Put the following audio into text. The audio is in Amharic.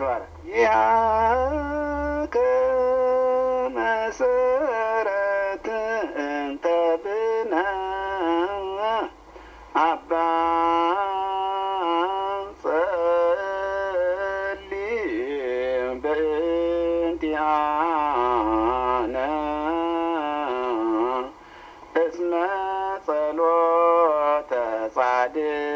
ተባረ ያከ መሰረት እንተ ብነ አባ ጸሊ በእንቲአነ እስመ ጸሎተ ጻድቅ